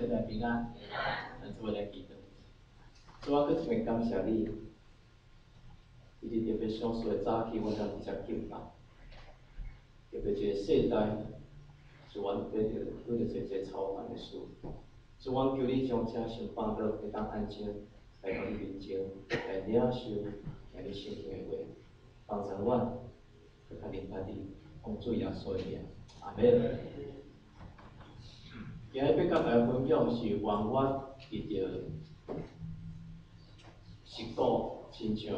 来平安，做伙来祈祷。主啊，搁一遍感谢你，伊日特别上述的早起，阮通直接敬拜，特别一个世代，是阮对着这超凡的事。主，阮求你将这想放到会当安静，来到你面前，来领受听你圣经的话，帮助阮，去较明白你帮助耶稣的名。阿门。今日要甲大家分享是愿我遇到实故，亲像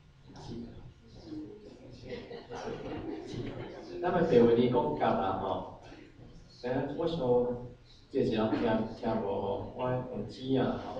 咱们白话里讲夹啦吼，我想这是人听无吼，我用钱啊吼。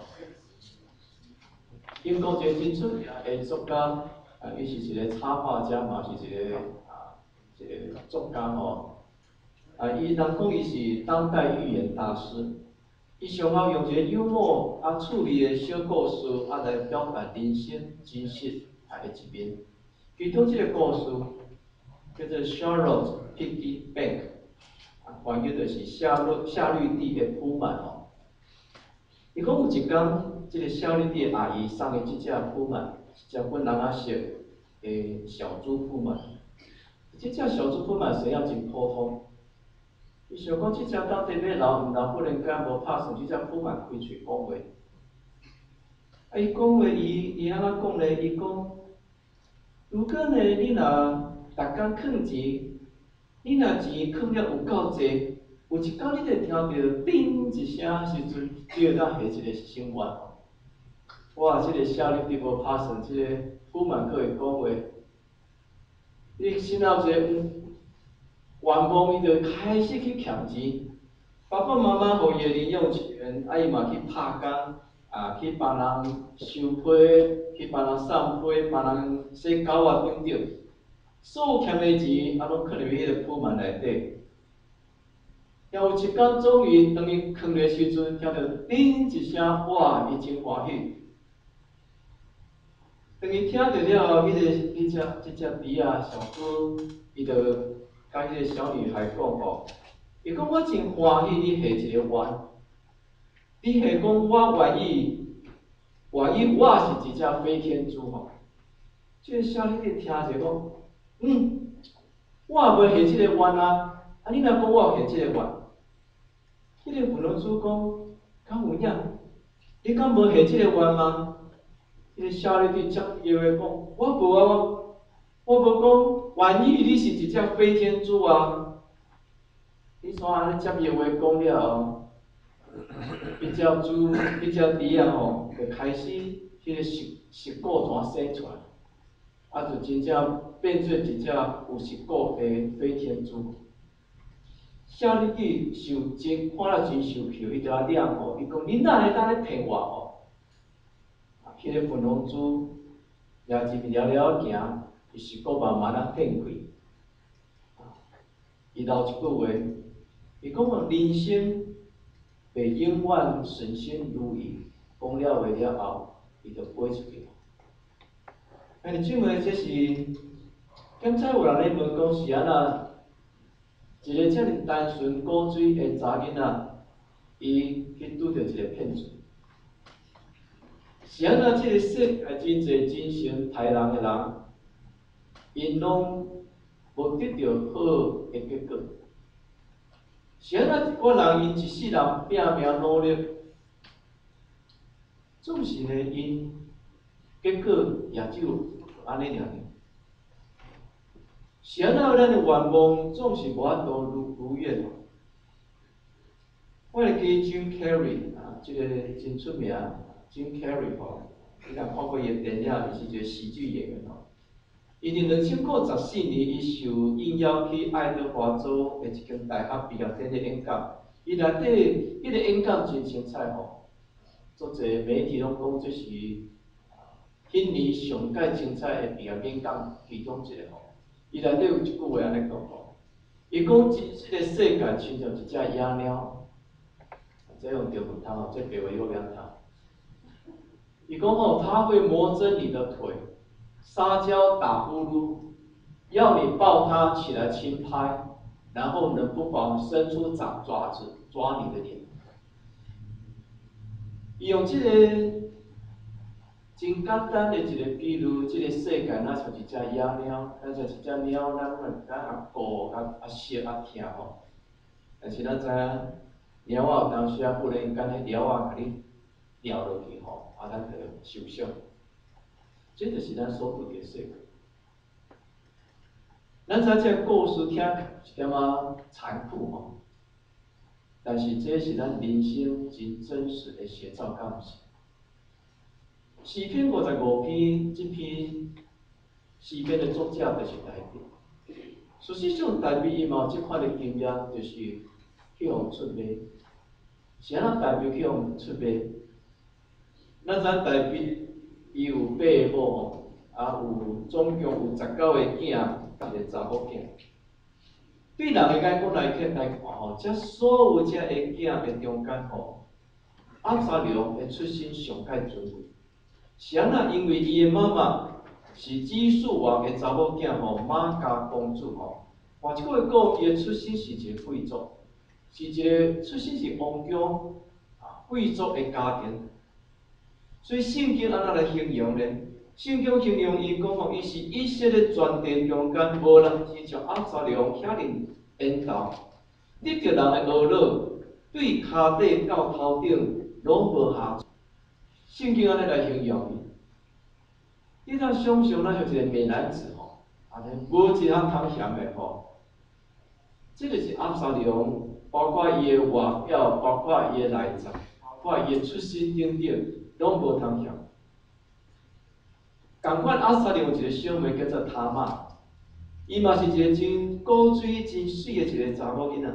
英国一个真出名的作家，伊是一个插画家嘛，是一个作家吼。伊人讲伊是当代寓言大师。伊上好用一个幽默趣味的小故事来表达人生真实的一面。其中这个故事叫做 Charlotte Piggy Bank， 翻译就是夏绿蒂的铺满哦。伊讲有一天，这个夏绿蒂的阿姨送伊一只铺满，一只粉蓝色的小猪铺满。这只小猪铺满生也真普通。伊想讲，这只到底要留毋留？忽然间无拍算，这只铺满开嘴讲话。伊讲话，伊安怎讲呢？伊讲，如果呢，你若逐工囥钱，你若钱囥了有够济，有一天你就听到叮一声时阵，你就当下一个心愿。哇！这个小绿蒂无拍算，这个铺满可会讲话，你心后一个愿望，伊就开始去欠钱。爸爸妈妈互伊的零用钱，伊嘛去拍工，去帮人收批，去帮人送批，帮人洗狗仔等等。所有欠的钱，拢囥入迄个铺满内底。也有一天，终于当伊囥的时阵，听到叮一声，哇！伊真欢喜。当伊听到了后，这只猪仔小猪，伊就甲迄个小女孩讲吼，伊讲我真欢喜你下一个愿，你下讲我愿意我是一只飞天猪吼。这个小女孩听者讲，我也袂下这个愿啊，你若讲我有下这个愿，迄个妇人主讲，敢有影？你敢无下这个愿吗？迄个小女孩接伊话讲，我无啊，我无讲愿意你是一只飞天猪啊。你怎安尼接伊话讲了后，迄只猪，迄只猪仔吼，就开始迄个实骨全生出来，就真正变做一只有实骨的飞天猪。小女孩看了真受气，伊就来念吼，伊讲恁哪会当咧骗我吼？迄个粉红猪也是了行，伊实骨慢慢变开。伊留一句话，伊讲人生袂永远顺心如意，讲了话了后，伊就飞出去。弟兄姊妹，这是刚才有人咧问讲是安怎？一个遮尔单纯古水的查囡仔，伊去拄着一个骗子。是安怎？这个世界真侪真诚待人的人，因拢无得到好的结果。是安怎？一个人因一世人拼命努力，总是呢因结果也只有安尼尔。是安怎？咱的愿望总是无法度如愿。我会记 Jim Carrey 这个真出名 Jim Carrey 吼，你若看过伊的电影，伊是一个喜剧演员吼。伊伫2014年，伊受应邀去爱德华州的一间大学毕业典礼演讲。伊内底迄个演讲真精彩吼，足侪媒体拢讲这是迄年上界精彩的毕业演讲其中一个吼。伊内底有一句话安尼讲吼，伊讲这个世界亲像一只野猫，这用中文读吼，这白话又两读。伊讲吼，它会磨针你的腿，撒娇打呼噜，要你抱它起来轻拍，然后冷不防伸出爪子抓你的脸。 伊用即个真简单的一个比喻，即个世界若像一只野猫，咱像一只猫，咱顾、食、听吼。但是咱知影，猫仔有当时忽然间，迄猫仔甲你掉落去吼，咱就受伤。这就是咱所处的世界。咱知这故事听一点残酷吼，但是这是咱人生真真实的写照，敢毋是？诗篇55篇，这篇诗篇的作者就是大卫。事实上，大卫伊嘛有即款的经验，就是去互出卖。是安怎大卫去互出卖？咱知大卫伊有爸母，有总共有19个囝，一个查某囝。对人的眼光来看吼，这所有这个囝的中间吼，押沙龙的出身上界尊贵。是安怎？因为伊的妈妈是基述王的查某囝吼，玛加公主吼。换一句话讲，伊的出身是一个贵族，是一个出身是王宫贵族的家庭。所以圣经安怎来形容呢？圣经形容伊讲吼，伊是以色列全地中间无人亲像押沙龙遐尼缘投，得着人的恶乐，对骹底到头顶拢无下。圣经安尼来形容伊，你通想象咱像一个美男子吼，无一项通嫌的吼。这就是押沙龙，包括伊的外表，包括伊的内在，包括伊的出身等等，拢无通嫌。共款押沙龙有一个小妹叫做他玛，伊嘛是一个真古水、真水的一个查某囡仔。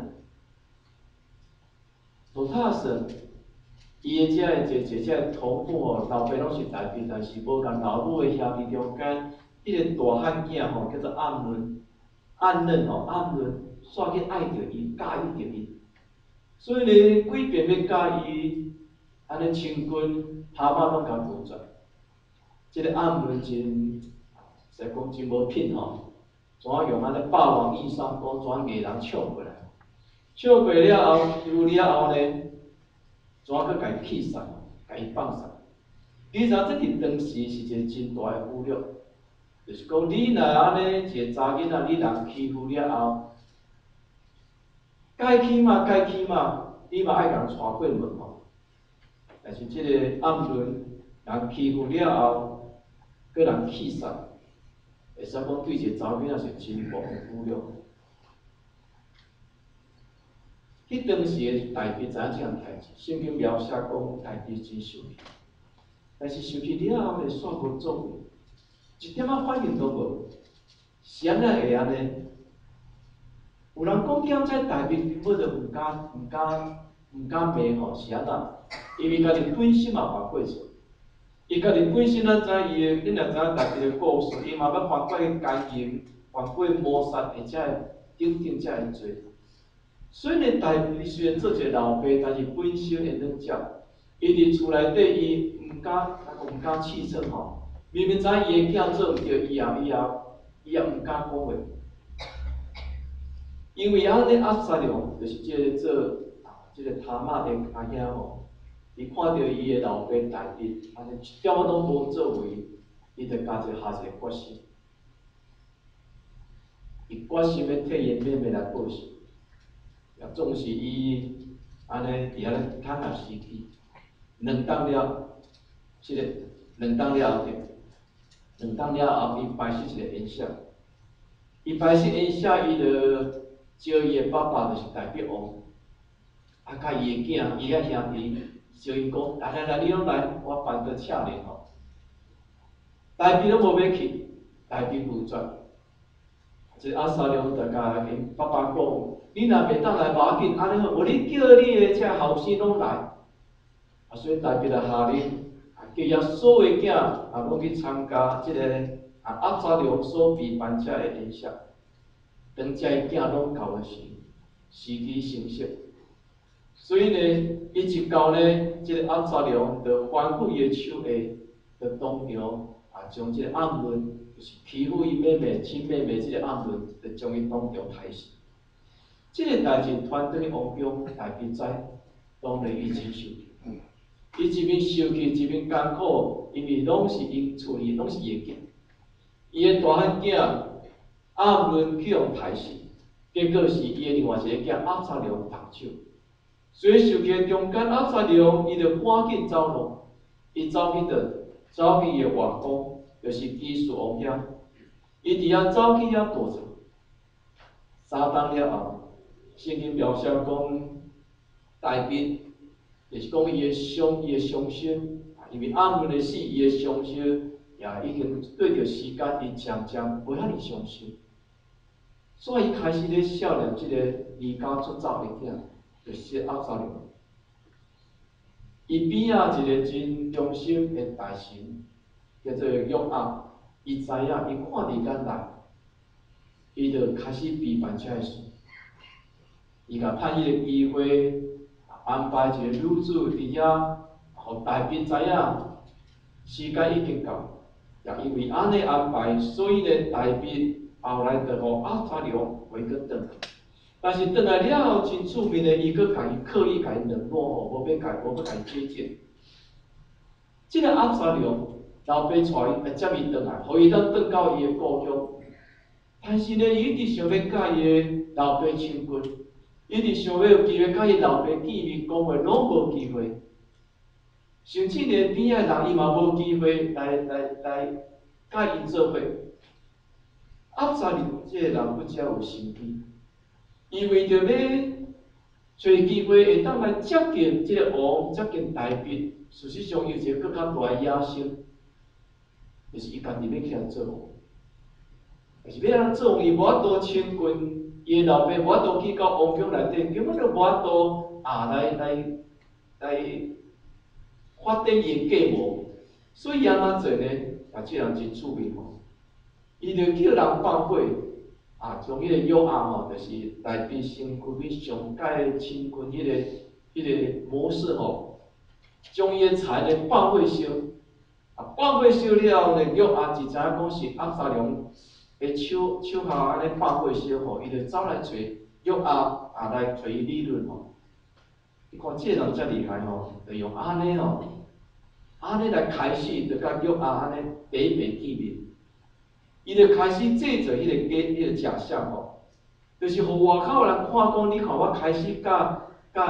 罗塔神。伊的遮个姐姐同父吼，老爸拢是大兵，但是无共老母的兄弟中间，迄个大汉囝吼叫做暗嫩吼，暗嫩煞去爱着伊，介意着伊，所以呢，几遍要甲伊安尼亲近，他妈拢甲拒绝。即个暗嫩真，实讲真无品吼，怎用安尼霸王硬上弓，怎艺人抢过来？抢过了后，有了后呢？怎去甲伊气散，甲伊放散？你知影这伫当时是一个真大的侮辱，就是讲你若安尼一个查囡仔，你人欺负了后，该起码，你嘛爱人带过门吼。但是这个暗论人欺负了后，个人气散，会使讲对一个查囡仔是真无侮辱。迄当时的大卫知影这样代志，圣经描写讲大卫真受气，但是受气了后呢，煞无作为，一点反应都无，是安怎会安尼？有人讲点在大卫根本就毋敢骂吼，是安怎？因为家己本身嘛犯过错，伊家己本身咱知伊的，恁若知影大卫的故事，伊嘛捌犯过奸淫，犯过谋杀，或者等遮个罪。所以呢，大卫虽然做一个老爸，但是本身会软接。伊伫厝内底，伊毋敢试错吼。明明知伊的囝做毋对，伊也毋敢讲话。因为安尼押沙龙就是即个他玛的阿兄吼，伊看到伊的老爸大卫安尼一点仔拢无作为，伊就下一个决心，伊决心要替因妹妹来报仇。总是伊安尼伫安尼坦下尸体，两当了，即个两当了后，伊摆出一个演说，伊摆出演说，伊就招伊的爸爸，就是大卫王，甲伊的囝，伊个兄弟，招伊讲，来，你拢来，我办个请你吼。大卫拢无要去，大卫拒绝。即押沙龙就甲因爸爸讲。你若袂当来，无要紧，安尼好，无你叫你的遮后生拢来。所以大卫就下令，叫遐所有囝拢去参加即个押沙龙所备办遮的演说。当遮的囝拢到的时，尸体成色。所以呢，伊一到呢，即个押沙龙就反复伊的手下，就当场将即个暗论，就是欺负伊妹妹、亲妹妹即个暗论，就将伊当场杀死。即个代志传转去王宫，大卫知，当然伊真受气。 伊一面受气，一面艰苦，因为拢是因厝里拢是伊的囝。伊的大汉囝阿伦去互杀死，结果是伊的另外一个囝押沙龙动手。所以受气中间，押沙龙伊就赶紧走路，伊走去伊的外公，就是基述王遐。伊伫遐走去遐躲藏。3天了后，圣经描写讲，大卫就是讲伊的伤心，因为阿伦的死，伊的伤心也已经对着时间，伊渐渐无遐尼伤心。所以伊开始咧少年即个离家出走的囝，就是押沙龙。伊边仔一个真忠心的大臣，叫做约押，伊知影，伊看时间来，伊就开始批判遮个事。伊甲趁伊个机会，安排一个女子伫遐，互大卫知影，时间已经到。也因为安尼安排，所以呢，大卫后来就互押沙龙回去转来。但是转来了后，真出名的，伊佫刻意甲伊冷落吼，无要甲伊接见。即个押沙龙，老爸带伊接伊转来，互伊当转到伊的故乡。但是呢，伊一直想要甲伊的老爸亲近，一直想要有机会甲伊老爸见面讲话，拢无机会。甚至连边仔人伊嘛无机会来甲伊做伙。押沙龙即个人不只有心机，伊为着要找机会会当来接近即个王，接近大卫。事实上，伊有一个更较大的野心，就是伊家己要起来做王。但是要安怎做王，伊无法度亲近伊的老爸，无法度去到王宫内底，根本就无法度来发展伊的计谋。所以安怎做呢？即人真趣味吼，伊就叫人放火。从迄个约押吼，就是大卫身躯边上界亲近迄个模式吼，将伊的财呢放火烧，放火烧了后呢，约押一知影讲是押沙龙的手下安尼放火烧吼，伊就走来找约押来找伊理论吼。你看这个人遮厉害吼，就用安尼吼，安尼来开始，就甲约押安尼第一遍见面。伊就开始制造迄个假象吼，就是互外口人看讲，你看我开始甲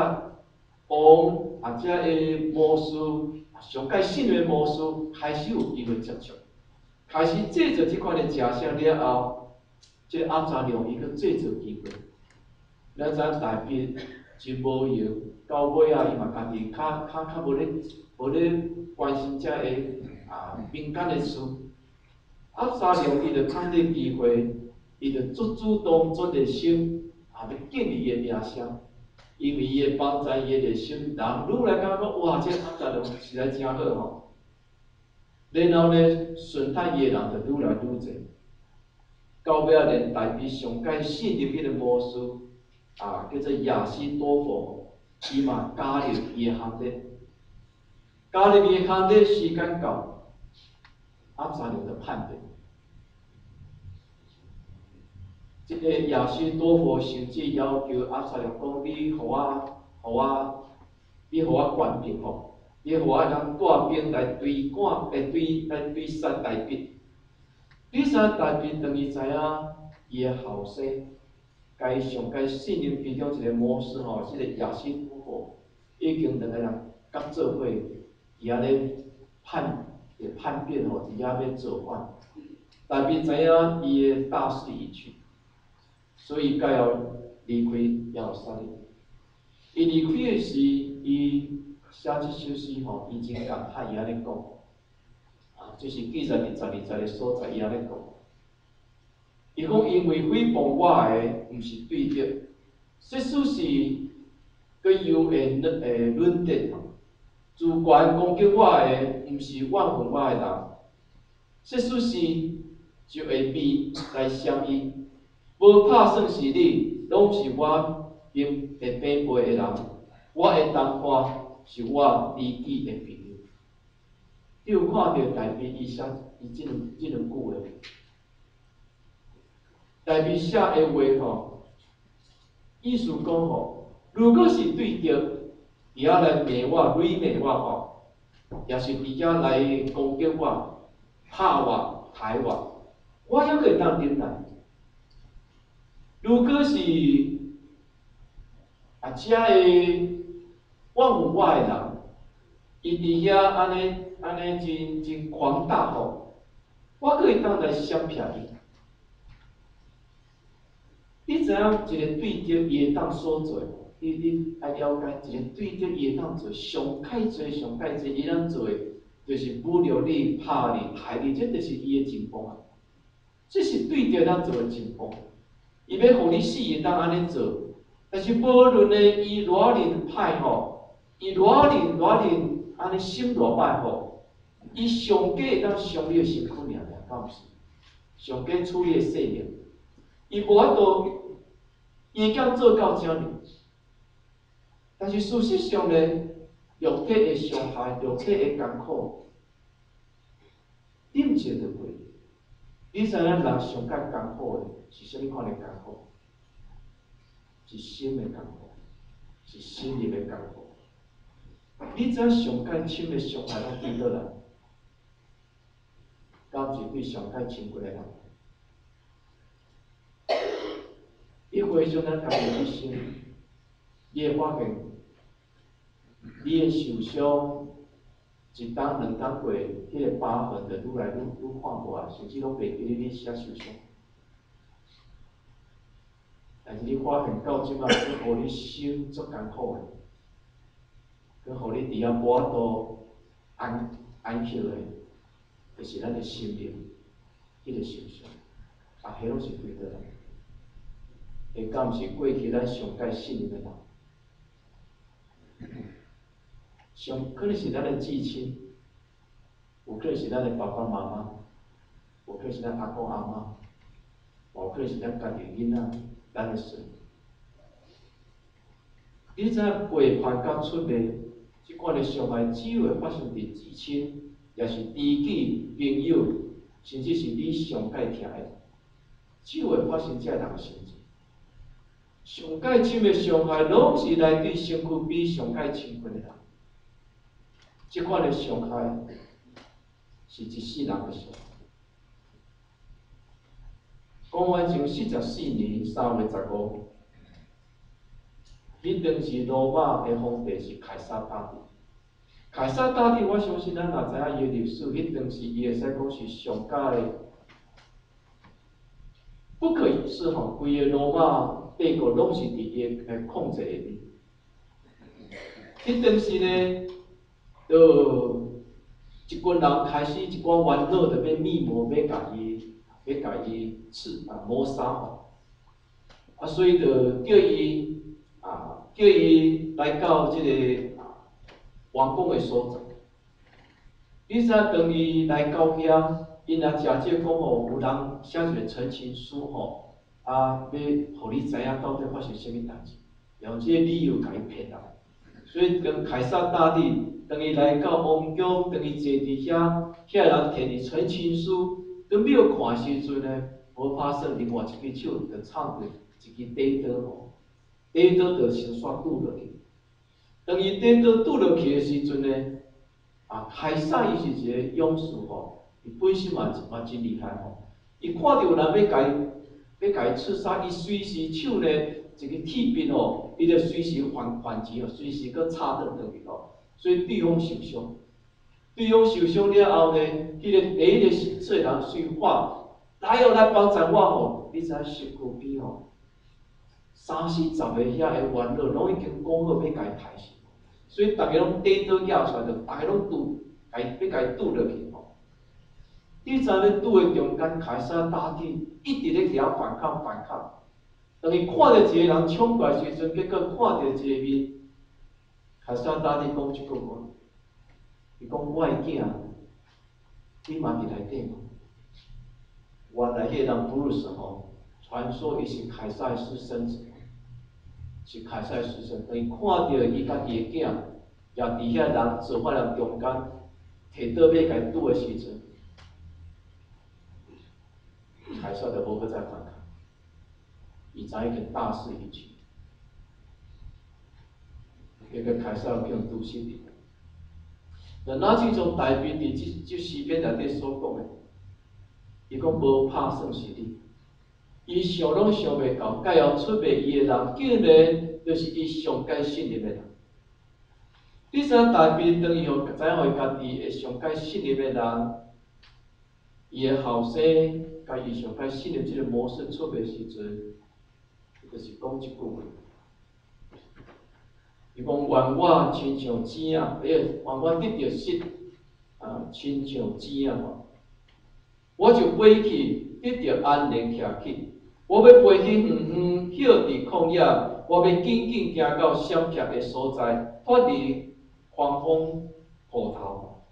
王遮个魔术，上界信的魔术开始有机会接触，开始制造即款的假象了后，即个押沙龙伊去制造机会。咱知大卫真无用，到尾啊，伊嘛家己较无咧关心遮个民间的事。押沙龙伊就趁这机会，伊就主动出热心，要建立伊的名声，因为伊会帮助伊的热心，人愈来感觉哇，这押沙龙实在真好吼。然后呢，顺带伊的人就愈来愈多，到尾啊，连大卫上界信任迄个魔术叫做亚西多佛，伊嘛加入伊的行列，加入伊的行列，时间到，押沙龙就叛变。即个亚西多佛甚至要求押沙龙讲：你互我官兵吼，你互我人带兵来追杀大卫。追杀大卫，等于知影伊的后生，甲伊上界信任其中一个模式吼，即个亚西多佛已经两个人合做伙，伊安尼叛变吼，伫遐要造反。大卫知影伊的大势已去。所以，才要离开耶路撒冷。伊离开的时，伊写这首诗吼，伊真感慨，伊安尼讲，就是记载12个所在，伊安尼讲。伊讲，因为诽谤我的，毋是对的，实属是佮有会论点吼。主观攻击我的，毋是怨恨我的人，实属是就会逼来伤伊。无拍算是你，拢是我因会平辈的人，我的同伴是我知己的朋友。你有看到大卫伊写即两句话？大卫写的话吼，意思讲吼，如果是对着，伊来骂我、骂我吼， 也是伫遐来攻击我、拍我、害我，我还可以当忍耐。如果是遮个忘有我的人，伊伫遐安尼真狂大吼，我可以当来闪避伊。你知影一个对着伊会当所做，你爱了解一个对着伊会当做上介济，伊当做就是侮辱你、拍你、害你，这就是伊的情况啊。这是对着咱做的情况。伊要互你死，会当安尼做，但是无论呢，伊偌尔歹吼，伊偌尔安尼心偌歹吼，伊上计会当伤你的身躯尔，敢毋是？上计处你的性命，伊无法度，伊会晓做到遮尔。但是事实上呢，肉体的伤害、肉体的艰苦，顶一就过。你知影人上介艰苦的是啥物款的艰苦？是心的艰苦，是心灵的艰苦。你知影上介深的伤害拢对倒来？敢毋是对上介亲近的人？你回想咱家己一生，你会发现，你的受伤，一冬两冬过，迄个疤痕就愈来愈看无啊，甚至拢袂记得你啥受伤。但是你发现到即摆，佮互你心足艰苦的，佮互你伫遐无法度安息的，就是咱的心灵，迄个受伤，迄拢是对倒来。会敢毋是过去咱上介信任的人？上可能是咱的至亲，有可能是咱的爸爸妈妈，有可能是咱阿公阿嬷，有可能是咱家己囡仔，咱的孙。你知影背叛甲出卖即款的伤害，只有会发生伫至亲，也是知己、朋友，甚至是你上介疼的，只有会发生遮人的身上。上介深的伤害，拢是来对身躯比上介亲近的人。即款的伤害，是一世人的伤害。公元前44年3月15日，迄当时罗马的皇帝是凯撒大帝。凯撒大帝，我相信咱若知影伊的历史，迄当时伊会使讲是上佳的，不可一世吼，规个罗马帝国拢是伫伊的控制下面。迄当时呢，一群人开始一寡烦恼，就要密谋要甲伊谋杀吼，所以就叫伊来到即个王宫的所在。你知影当伊来到遐，因若直接讲吼，有人写一个陈情书吼，要互你知影到底发生啥物代志，用即个理由甲伊骗来。所以跟凯撒大帝当伊来到王宫，当伊坐伫遐，遐人摕伊陈情书，准备要看时阵呢，无发生另外一只手就插过一支短刀吼，短刀就先煞拄落去。当伊短刀拄落去的时阵呢，凯撒伊是一个勇士吼，伊本身嘛真厉害吼，伊看到有人要甲伊刺杀，伊随时手呢一个铁柄吼，伊就随时还击哦，随时搁插转去吼，所以对方受伤。对方受伤了后呢，迄个第一个说人随话，来哦来帮助我吼，你知影身躯边吼，30、10个遐的元老拢已经讲好要甲伊杀死，所以逐个拢短刀举出来，就逐个拢要甲伊拄落去吼。你知影咧拄的中间，凯撒大帝一直咧遐反抗。当伊看到一个人冲过来时阵，结果看到一个面，凯撒大帝讲一句话，伊讲我的囝，你嘛伫内底嘛？原来迄个人布鲁斯吼，传说伊是凯撒的私生子，是凯撒的私生。当伊看到伊家己的囝，也伫遐人做法人中间，摕刀要甲伊拄的时阵，凯撒就无搁再反抗。伊知影大势已去，那个凯撒叫杜西里。 就哪这种大便伫这诗篇内底所讲的，伊讲无拍算是你，伊想拢想袂到，介后出卖伊的人，竟然就是伊上该信任的人。你知影大便当伊互知影互家己会上该信任的人，伊的后生甲伊上该信任这个模式出卖时阵，就是讲一句话。伊讲愿我亲像钱啊，愿我得到失亲像钱啊吼，我就飞去得到安宁徛起。我要飞去远远歇伫旷野，我要紧紧行到闪僻的所在，脱离狂风波涛。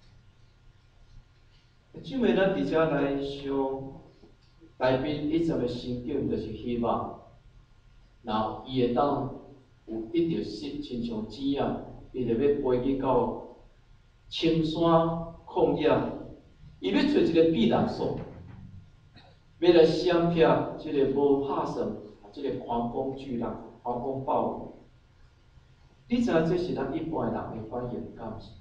即暝咱伫遮来想，大兵一直的心境就是希望，然后伊会当。有得到失，亲像钱啊，伊就要飞去到深山旷野，伊要找一个避难所，要来闪避即个无拍算，即个狂风巨浪、狂风暴雨。你知影这是咱一般人的反应，敢毋是？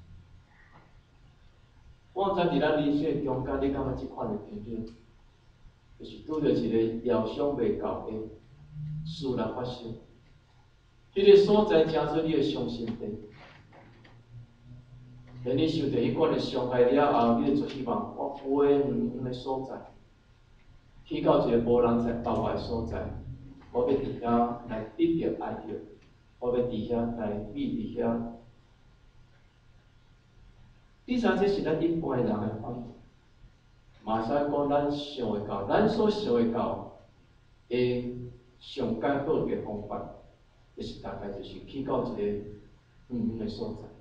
我知伫咱人生中间，你感觉即款的朋友，就是拄着一个料想袂到的事来发生。迄个所在正做你的伤心地，等你受到迄款的伤害了后，你就做希望我飞远远的所在，去到一个无人在包围的所在，我要伫遐来得到爱着，我要伫遐来避伫遐。第三，这是咱一般人的反应，嘛使讲咱想会到，咱所想会到的上解好的方法。就是大概就是去到一个远远的所在，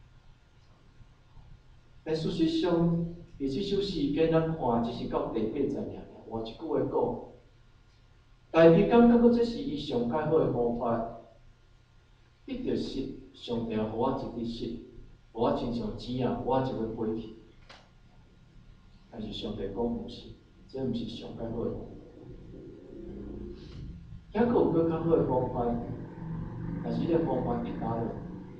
但事实上，伫这首诗篇咱看，只是到第8节尔。换一句话讲，大卫感觉到这是伊上解好的方法，得到失，上帝互我一日失，互我亲像钱啊，我就要飞去。但是上帝讲毋是，这毋是上解好的方法。还佫有更较好的方法。但是，这个方法伫哪了？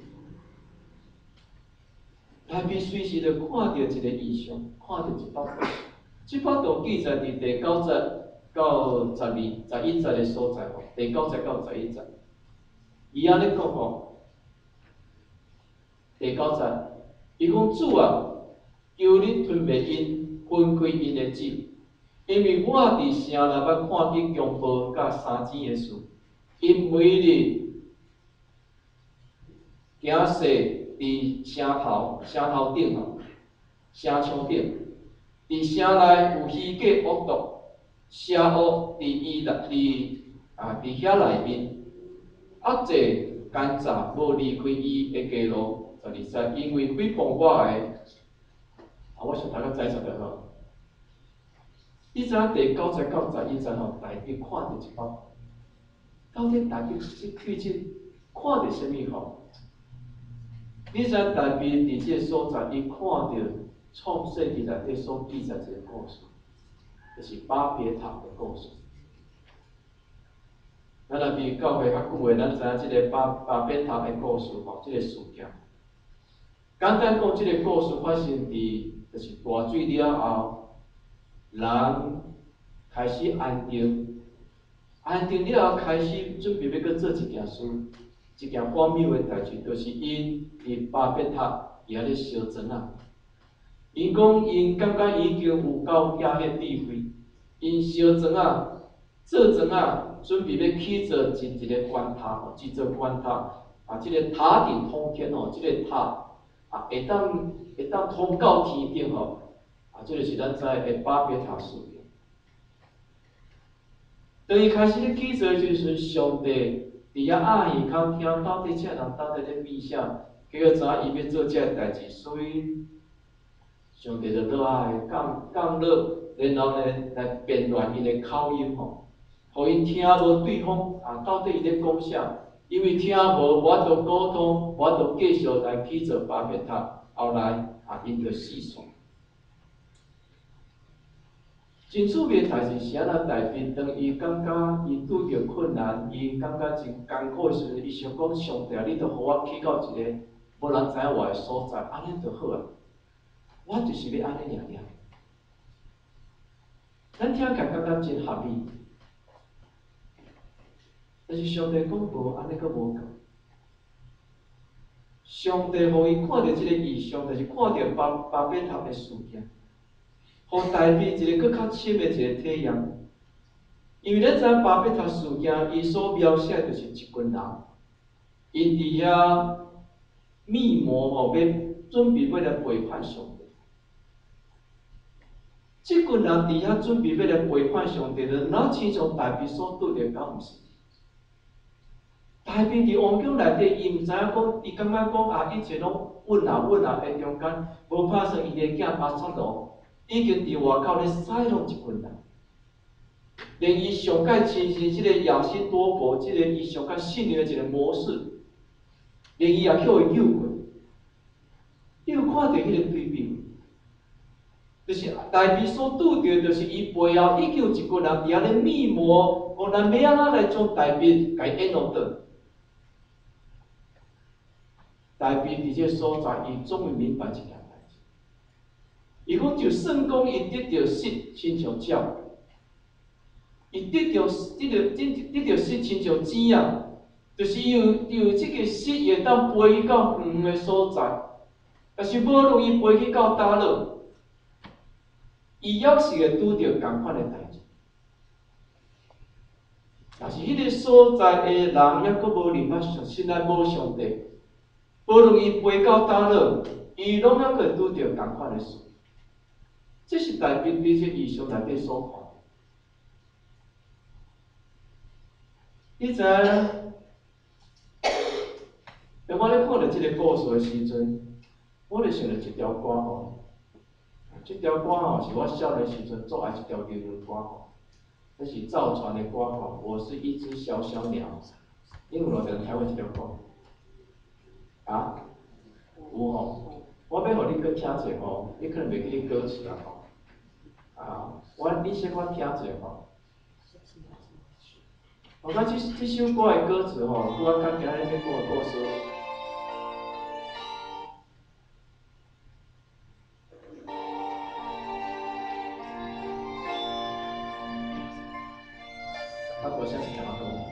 大卫随时就看到一个异象，看到一幅图。这幅图记载伫第9节到11节的所在吼，第9节到11节。伊安尼讲吼，第9节，伊讲主啊，求你吞灭因，分开因的手，因为我伫城内捌看见强暴甲杀钱的事，因每日。行势伫城头顶吼，城墙顶，伫城内有虚假恶毒，邪恶伫遐内面，恶济奸诈无离开伊的街路，12节，因为诽谤我的，我想大家知影就好。你知影第9节到11节吼，大家看到一幅，到底大家去看到啥物吼？你知影大卫伫这个所在，伊看到创世纪内底所记载一个故事，就是巴别塔的故事。咱若伫教会较久的，咱知影这个巴别塔的故事吼，这个事件。简单讲，这个故事发生伫就是大水了后，人开始安定，安定了后开始准备要搁做一件事。一件荒谬的代志，就是因伫巴别塔伊咧烧砖啊。因讲因感觉已经有够假迄智慧，因烧砖啊，做砖啊，准备要起造一个关塔吼，一座关塔啊，这个塔顶通天吼，这个塔啊会当通到天顶吼，啊，这就是咱知的巴别塔事件。当伊开始咧起造的时阵，上帝。伫遐暗耳孔听到底这人到底咧秘啥，结果知影伊要做这代志，所以上帝就落来降落，然后呢来变乱伊的口音吼，互因听无对方啊到底伊咧讲啥，因为听无我着沟通，我着继续来去做巴别塔，后来因着死算。真趣味的代志是安那大卫，当伊感觉伊拄着困难，伊感觉真艰苦的时阵，伊想讲上帝，你着互我去到一个无人知影我的所在，安尼就好啊。 我就是要安尼尔。咱听感觉真合理，但是上帝讲无安尼，阁无够。上帝互伊看到即个异象，就是看到巴别塔的事件，互代表一个更较深的一个体验。因为咱知影巴别塔事件，伊所描写就是一群人，因伫遐密谋要准备要来背叛上帝。即群人伫遐准备要来背叛上帝的，哪亲像大卫所拄着，敢毋是？大卫伫王宫内底，伊毋知影讲，伊感觉讲啊，一切拢稳在中间，无拍算伊个囝阿萨罗已经伫外口咧使弄一群人，连伊上界亲近即个亚西多佛，即个伊上界信任的一个模式，连伊也叫伊诱过。你有看到迄个对比？就是大卫所拄着，就是伊背后已经有一群人伫遐咧密谋，讲咱要安怎来将大卫甲伊引导倒。大卫伫这所在，伊总会明白一件代志。伊讲，就算讲伊得到失，亲像鸟；伊得到失，亲像钱啊，就是有这个失会当飞去到远的所在，但是无论伊飞去到倒落，伊也是会拄着同款的代志。但是迄个所在的人，还阁无认捌上，现在无上帝。无论伊飞到倒落，伊拢还会拄着同款的事。这是大卫伫这异象内底所看。你知影？当我咧看到这个故事的时阵，我咧想到一条歌吼。这条歌吼是我少年时阵做爱一条流行歌吼，那是赵传的歌吼。我是一只小小鸟，你有偌常听过这条歌？啊？有吼，我要互你搁听者吼，你可能袂记歌词啦吼。啊，你先我听者吼。我讲这首歌的歌词吼，拄啊甲今日要讲的故事。我相信讲到对。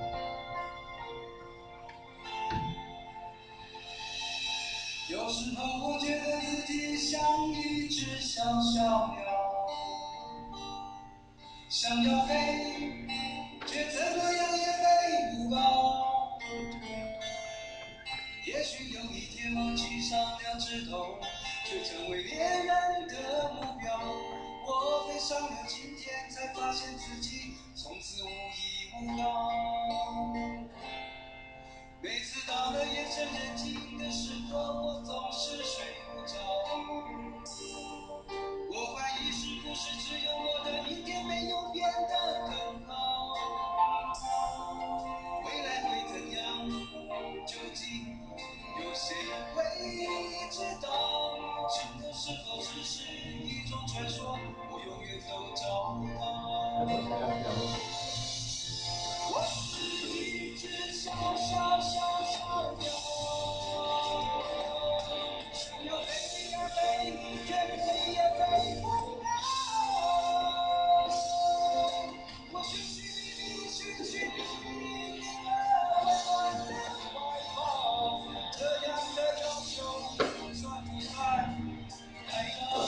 有时候我觉得自己像一只小小鸟，想要飞，却怎么样也飞不高。也许有一天我栖上两只头，却成为猎人的目标。我飞上了青天，才发现自己从此无依无靠。每次到了夜深人静的时刻，我总是睡不着。我怀疑是不是只有我的明天没有变得更好？未来会怎样？究竟有谁会知道？幸福是否只是一种传说？我永远都找不到。我是一只小小鸟，想要飞呀飞，却飞也飞不高。我寻寻觅觅你的温暖的怀抱，这样的要求算不算太高？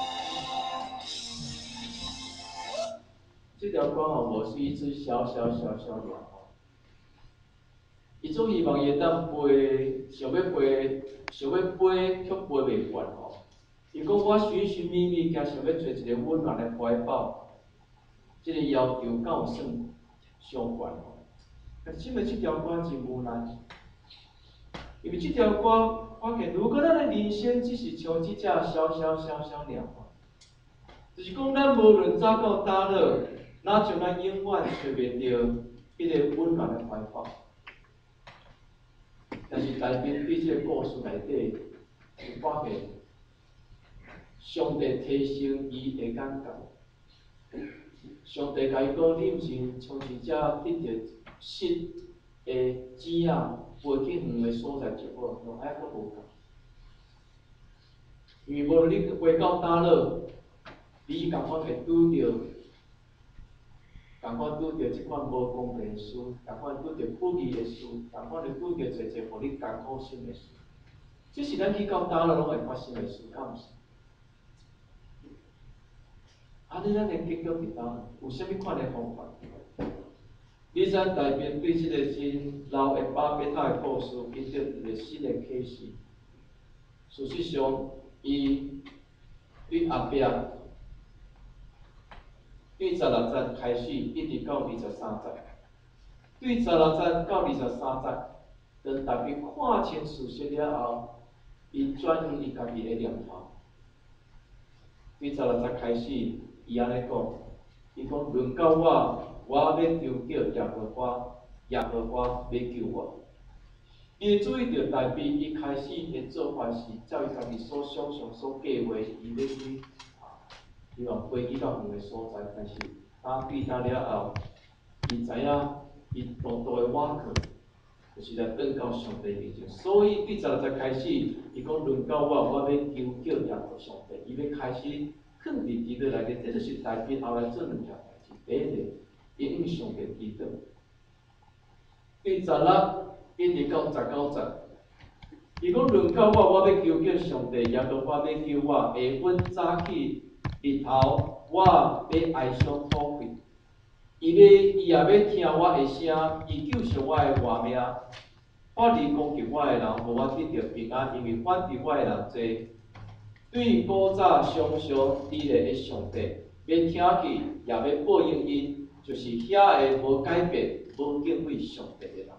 这条歌吼，我是一只小鸟吼。伊总希望伊会当飞，想要飞，却飞袂惯吼。伊讲我寻寻觅觅，惊想要找一个温暖的怀抱，这个要求敢有算上悬吼？但是，这条歌真无奈，因为这条歌发现，如果咱的人生只是像这只小鸟，就是讲咱无论走到倒落，哪像咱永远找袂到迄个温暖的怀抱。但是大兵对这个故事内底，有发现上帝提升伊的感觉。上帝甲伊讲，你毋是像是只得着失的钱仔，飞去远的所在就好，还佫无够。 因为无论你回到哪落，你共款会拄着，共款拄着即款无公平的事，共款拄着不义的事，共款会拄着侪侪互你艰苦心的事。这是咱去到哪落拢会发生的事，敢毋是？你咱的结局伫倒？有啥物款的方法？你知大兵对即个真老的巴别塔的故事，记得一个新的启示。事实上，伊对后壁对16节开始，一直到23节，对16节到23节，当大兵看清事实了后，伊转向伊家己的念头。对16节开始，伊安尼讲，伊讲论到我要求叫耶和华要救我。伊注意到大兵伊开始的做法是照伊家己所想象、所计划，伊要去希望飞去到远的所在，但是对到了后，伊知影伊大大的瓦壳，就是来转到上帝面前。所以第16节开始，伊讲论到我要求叫耶和上帝，伊要开始肯伫祈祷内底，这就是大兵后来做两件代志。第一个，伊向上帝祈祷。第16一直到19节，伊讲论到我要求叫上帝，耶和华要救我，下昏早起日头，我要哀伤吐气。伊也要听我的声，伊救赎我的活命。发离攻击我的人，互我得到平安，因为反对我的人多。对古早常常伫咧的上帝，要听去，也要报应因，就是遐个无改变、无敬畏上帝的人。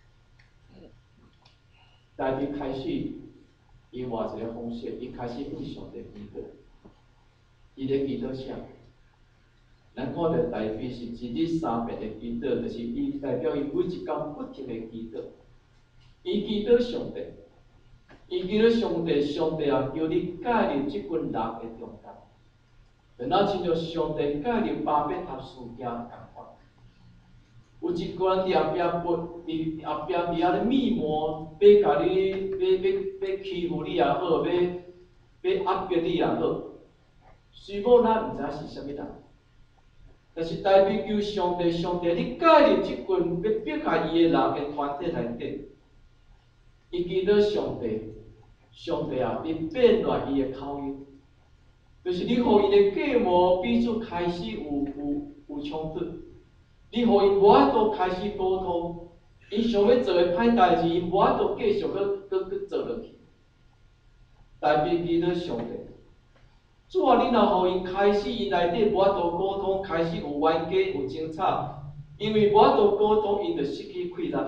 大兵开始，伊换一个方式，伊开始向上帝祈祷。伊咧祈祷啥？咱看到大兵是一日3遍的祈祷，就是伊代表伊每一工不停的祈祷。伊祈祷上帝，伊祈祷上帝，上帝也叫你介入即群人的中间。然后亲像上帝介入巴别塔事件共款。有一个人伫后壁后壁伫遐咧密谋，要甲你要欺负你也好，要压迫你也好。虽无咱毋知影是啥物人，但是代表求上帝，上帝你介入即群要迫害伊的人的团体内底，伊记得上帝，上帝啊，你变乱伊的口音，就是你互伊的计谋彼此开始有冲突。你互因无法度开始沟通，因想要做的歹代志，因无法度继续去做落去。代表记得上帝，主啊，你若互因开始因内底无法度沟通，开始有冤家有争吵，因为无法度沟通，因就失去气力。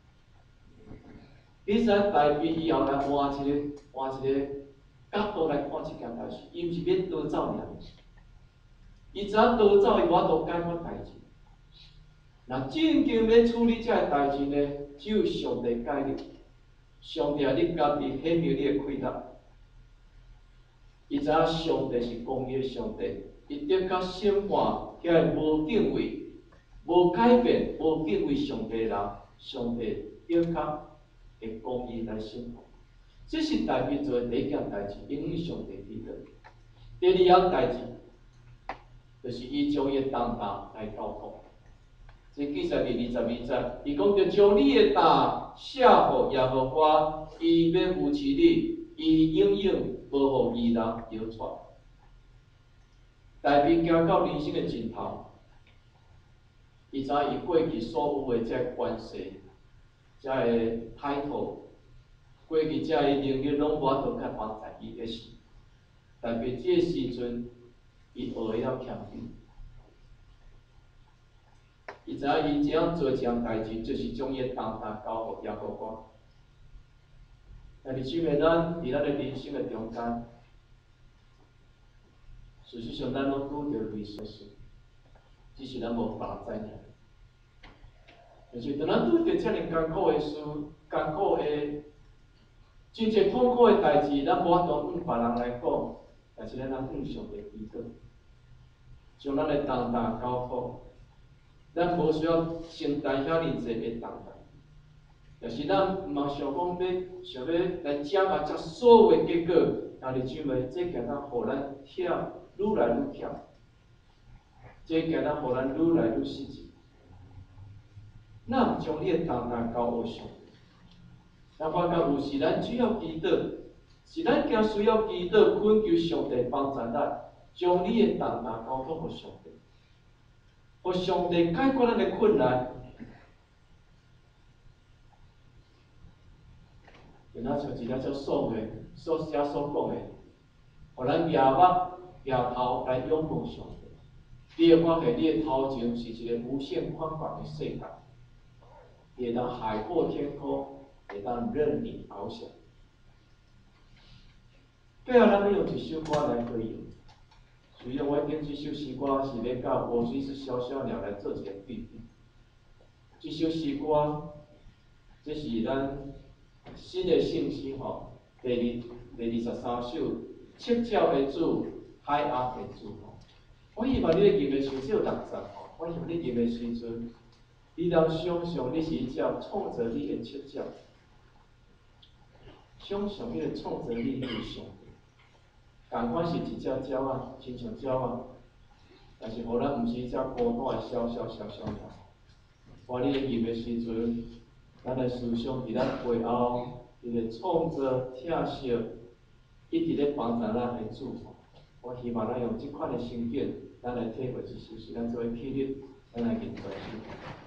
你知代表以后来换一个角度来看这件代志，伊毋是免逃走尔，伊知影逃走伊无法度解决代志。那正经要处理这个代志呢，只有上帝介入。上帝啊，你家己显明你的气力。伊知影上帝是公义的上帝，伊得到审判遐个无敬畏、无改变、无敬畏上帝的人，上帝得到会公义来审判。这是大兵做的第一件代志，因为上帝记得。第二样代志，就是伊将伊的担当来交托。这记载第22节，伊讲着将你的担卸互耶和华，伊要扶持你，伊永远无互异人摇拽。大兵行到人生的尽头，伊知影伊过去所有的这关系、这个态度，过去这个能力拢无法度甲帮助伊的事。但是这个时阵，伊学会了谦卑。伊知影伊怎样做一件代志，就是将伊的担当交互耶和华。但是，姊妹，咱伫咱的人生的中间，事实上咱拢拄着类似事，只是咱无把握在尔。就是当咱拄着遮尔艰苦的事、艰苦的、真正痛苦的代志，咱无法度向别人来讲，但是咱向上帝祈祷，将咱的担当交付。咱无需要承担遐尼济的重担，但是咱毋茫想讲想要来掌握这所有的结果， 兄弟姊妹，这行当互咱忝愈来愈忝，这行当互咱愈来愈失志。咱将你的重担交给上帝。咱发觉有时咱需要祈祷，是咱惊需要祈祷，恳求上帝帮助咱，将你的重担交托给上帝，互上帝解决咱的困难。就那像一个叫爽的，所写所讲的，互咱夜目夜头来仰望上帝。你会发现，你的头前是一个无限宽广的世界，会当海阔天空，会当任你翱翔。最后，咱要用一首歌来回应。虽然我点这首诗歌是咧甲我水是小小鸟来做一个对比。这首诗歌，这是咱新的圣诗吼，第23首，七鸟的主，海鸭的主吼。我希望你咧吟的时候只有60吼，我希望你吟的时阵，你能想象你是一只创造你的七鸟，想象你的创造你的上帝。同款是一只鸟仔，亲像鸟仔，但是互咱毋是一只孤单的小鸟。我你咧吟的时阵，咱来思想伫咱背后，一个创造、疼惜、一直咧帮助咱的主。我希望咱用即款的心境，咱来体会一首诗，咱做伙起立，咱来吟传诗。